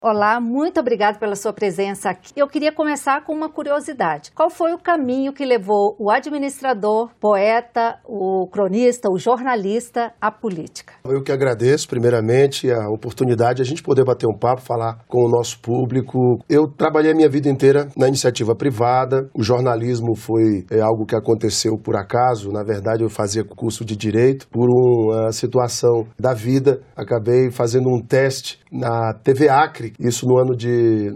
Olá, muito obrigada pela sua presença aqui. Eu queria começar com uma curiosidade. Qual foi o caminho que levou o administrador, poeta, o cronista, o jornalista à política? Eu que agradeço, primeiramente, a oportunidade de a gente poder bater um papo, falar com o nosso público. Eu trabalhei a minha vida inteira na iniciativa privada. O jornalismo foi algo que aconteceu por acaso. Na verdade, eu fazia curso de Direito. Por uma situação da vida, acabei fazendo um teste na TV Acre, isso no ano de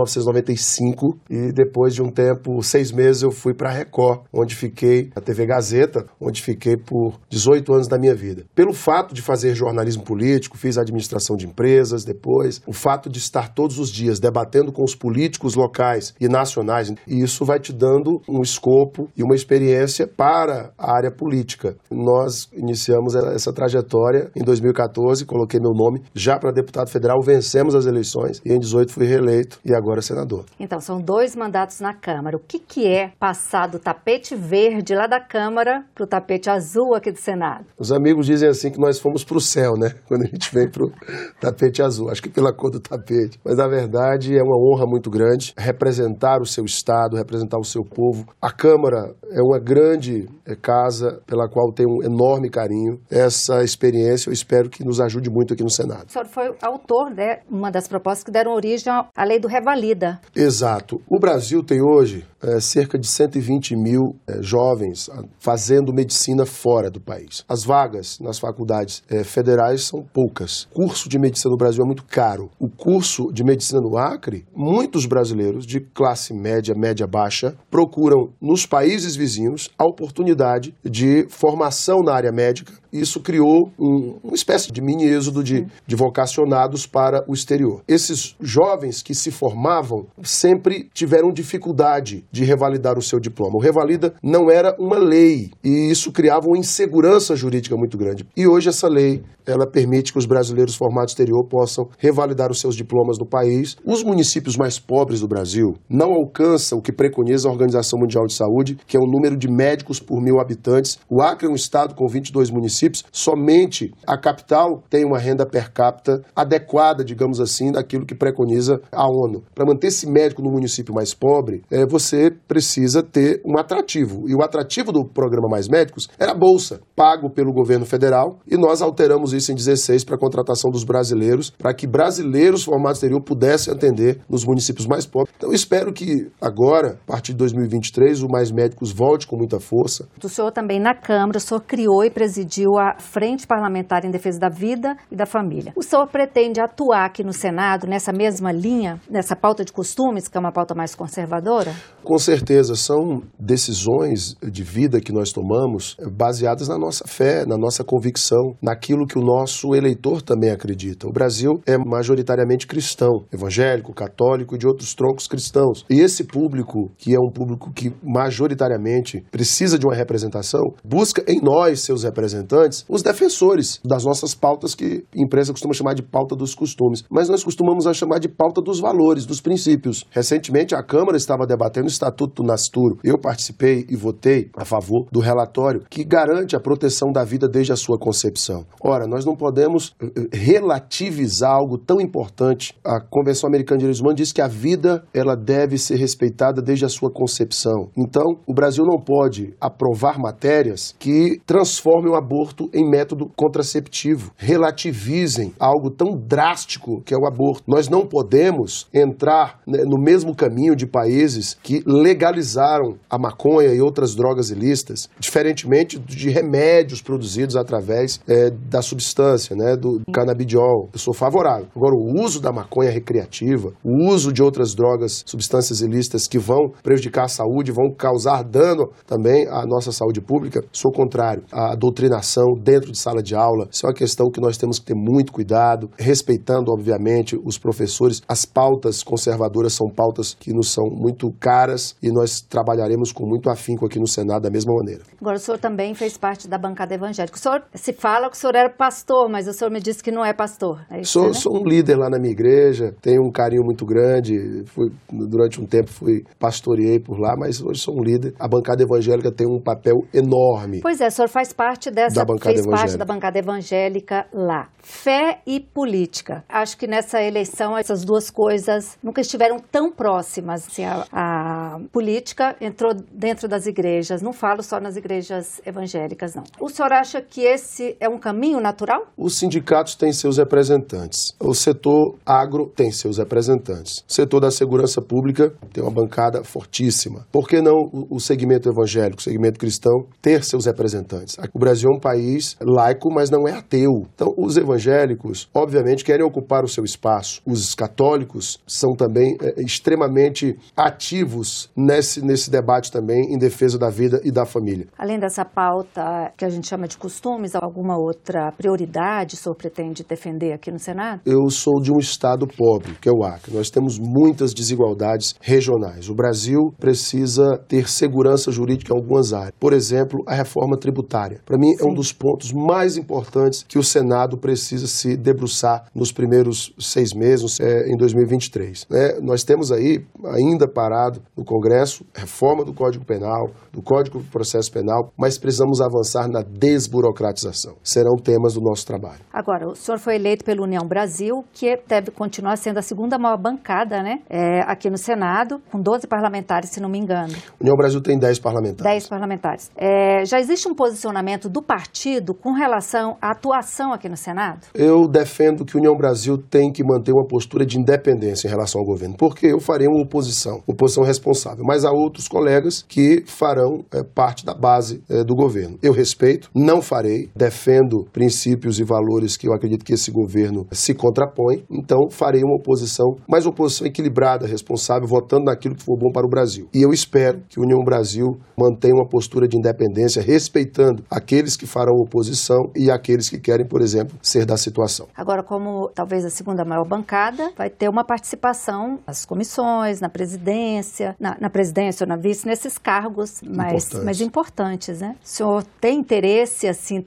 1995, e depois de um tempo, 6 meses, eu fui para a Record, onde fiquei, na TV Gazeta, onde fiquei por 18 anos da minha vida. Pelo fato de fazer jornalismo político, fiz administração de empresas depois, o fato de estar todos os dias debatendo com os políticos locais e nacionais, e isso vai te dando um escopo e uma experiência para a área política. Nós iniciamos essa trajetória em 2014, coloquei meu nome já para deputado federal, vencemos as eleições e em 18 fui reeleito e agora senador. Então, são 2 mandatos na Câmara. O que é passar do tapete verde lá da Câmara para o tapete azul aqui do Senado? Os amigos dizem assim que nós fomos para o céu, né? Quando a gente vem para o tapete azul. Acho que pela cor do tapete. Mas, na verdade, é uma honra muito grande representar o seu estado, representar o seu povo. A Câmara é uma grande casa pela qual tenho um enorme carinho. Essa experiência eu espero que nos ajude muito aqui no Senado. O senhor foi autor, né, uma das propostas que deram origem à lei do Revalida. Exato. O Brasil tem hoje cerca de 120 mil jovens fazendo medicina fora do país. As vagas nas faculdades federais são poucas. O curso de medicina no Brasil é muito caro. O curso de medicina no Acre, muitos brasileiros de classe média, média baixa, procuram nos países vizinhos a oportunidade de formação na área médica. Isso criou uma espécie de mini êxodo de vocacionados para o exterior. Esses jovens que se formavam sempre tiveram dificuldade de revalidar o seu diploma. O Revalida não era uma lei e isso criava uma insegurança jurídica muito grande. E hoje essa lei, ela permite que os brasileiros formados no exterior possam revalidar os seus diplomas no país. Os municípios mais pobres do Brasil não alcançam o que preconiza a Organização Mundial de Saúde, que é o número de médicos por 1.000 habitantes. O Acre é um estado com 22 municípios. Somente a capital tem uma renda per capita adequada, digamos assim, daquilo que preconiza a ONU. Para manter esse médico no município mais pobre, você precisa ter um atrativo. E o atrativo do programa Mais Médicos era a bolsa, pago pelo governo federal, e nós alteramos isso em 16 para a contratação dos brasileiros, para que brasileiros formados no exterior pudessem atender nos municípios mais pobres. Então eu espero que agora, a partir de 2023, o Mais Médicos volte com muita força. O senhor também na Câmara, o senhor criou e presidiu a Frente Parlamentar em Defesa da Vida e da Família. O senhor pretende atuar aqui no Senado nessa mesma linha, nessa pauta de costumes, que é uma pauta mais conservadora? Com certeza, são decisões de vida que nós tomamos baseadas na nossa fé, na nossa convicção, naquilo que o nosso eleitor também acredita. O Brasil é majoritariamente cristão, evangélico, católico e de outros troncos cristãos. E esse público, que é um público que majoritariamente precisa de uma representação, busca em nós, seus representantes, os defensores das nossas pautas que a imprensa costuma chamar de pauta dos costumes. Mas nós costumamos a chamar de pauta dos valores, dos princípios. Recentemente, a Câmara estava debatendo o Estatuto do Nascituro. Eu participei e votei a favor do relatório que garante a proteção da vida desde a sua concepção. Ora, nós não podemos relativizar algo tão importante. A Convenção Americana de Direitos Humanos diz que a vida ela deve ser respeitada desde a sua concepção. Então, o Brasil não pode aprovar matérias que transformem o aborto em método contraceptivo, relativizem algo tão drástico que é o aborto. Nós não podemos entrar no mesmo caminho de países que legalizaram a maconha e outras drogas ilícitas, diferentemente de remédios produzidos através da substância, do canabidiol. Eu sou favorável. Agora, o uso da maconha recreativa, o uso de outras drogas, substâncias ilícitas que vão prejudicar a saúde, vão causar dano também à nossa saúde pública, sou contrário. A doutrinação dentro de sala de aula, isso é uma questão que nós temos que ter muito cuidado, respeitando, obviamente, os professores. As pautas conservadoras são pautas que nos são muito caras e nós trabalharemos com muito afinco aqui no Senado da mesma maneira. Agora, o senhor também fez parte da bancada evangélica. O senhor se fala que o senhor era pastor, mas o senhor me disse que não é pastor. É isso, sou um líder lá na minha igreja, tenho um carinho muito grande, durante um tempo pastoreei por lá, mas hoje sou um líder. A bancada evangélica tem um papel enorme. Pois é, o senhor faz parte dessa bancada fez evangélica. parte da bancada evangélica lá. Fé e política. Acho que nessa eleição essas duas coisas nunca estiveram tão próximas. Assim, a política entrou dentro das igrejas, não falo só nas igrejas evangélicas, não. O senhor acha que esse é um caminho natural? Os sindicatos têm seus representantes. O setor agro tem seus representantes. O setor da segurança pública tem uma bancada fortíssima. Por que não o segmento evangélico, o segmento cristão, ter seus representantes? O Brasil é um país laico, mas não é ateu. Então, os evangélicos, obviamente, querem ocupar o seu espaço. Os católicos são também extremamente ativos nesse debate também em defesa da vida e da família. Além dessa pauta que a gente chama de costumes, alguma outra prioridade o senhor pretende defender aqui no Senado? Eu sou de um estado pobre, que é o Acre. Nós temos muitas desigualdades regionais. O Brasil precisa ter segurança jurídica em algumas áreas. Por exemplo, a reforma tributária. Para mim, é um dos pontos mais importantes que o Senado precisa se debruçar nos primeiros 6 meses, em 2023. Nós temos aí, ainda parado no Congresso, reforma do Código Penal, do Código de Processo Penal, mas precisamos avançar na desburocratização. Serão temas do nosso trabalho. Agora, o senhor foi eleito pela União Brasil, que deve continuar sendo a segunda maior bancada, aqui no Senado, com 12 parlamentares, se não me engano. União Brasil tem 10 parlamentares. 10 parlamentares. Já existe um posicionamento do partido com relação à atuação aqui no Senado? Eu defendo que a União Brasil tem que manter uma postura de independência em relação ao governo, porque eu farei uma oposição responsável, mas há outros colegas que farão parte da base do governo. Eu respeito, não farei, defendo princípios e valores que eu acredito que esse governo se contrapõe, então farei uma oposição, mas uma oposição equilibrada, responsável, votando naquilo que for bom para o Brasil. E eu espero que a União Brasil mantenha uma postura de independência, respeitando aqueles que farão oposição e aqueles que querem, por exemplo, ser da situação. Agora, como talvez a segunda maior bancada, vai ter uma participação nas comissões, na presidência, na presidência ou na vice, nesses cargos mais importantes, né? O senhor tem interesse, assim,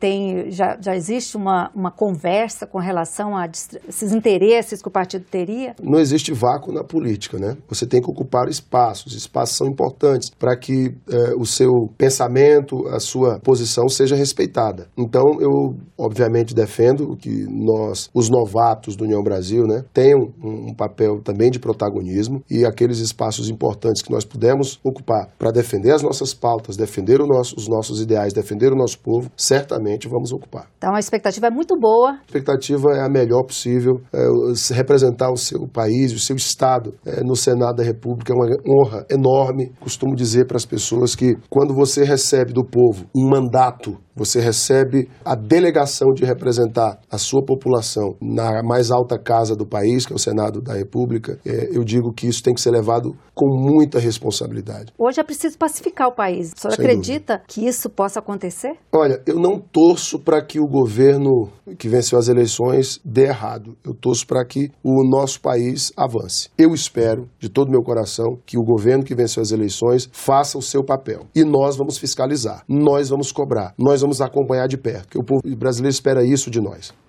já existe uma conversa com relação a esses interesses que o partido teria? Não existe vácuo na política, né? Você tem que ocupar espaços. Os espaços são importantes para que o seu pensamento, a sua posição seja respeitada. Então, eu, obviamente, defendo que os novatos do União Brasil, tenham um papel também de protagonismo e aqueles espaços importantes que nós pudemos ocupar para defender as nossas pautas, defender os nossos ideais, defender o nosso povo, certamente vamos ocupar. Então, a expectativa é muito boa. A expectativa é a melhor possível. Representar o seu país, o seu estado no Senado da República é uma honra enorme. Costumo dizer para as pessoas que quando você recebe do povo um mandato, você recebe a delegação de representar a sua população na mais alta casa do país, que é o Senado da República, eu digo que isso tem que ser levado com muita responsabilidade. Hoje é preciso pacificar o país. O senhor acredita que isso possa acontecer? Olha, eu não torço para que o governo que venceu as eleições dê errado. Eu torço para que o nosso país avance. Eu espero, de todo o meu coração, que o governo que venceu as eleições faça o seu papel. E nós vamos fiscalizar, nós vamos cobrar, nós vamos acompanhar de perto, porque o povo brasileiro espera isso de nós.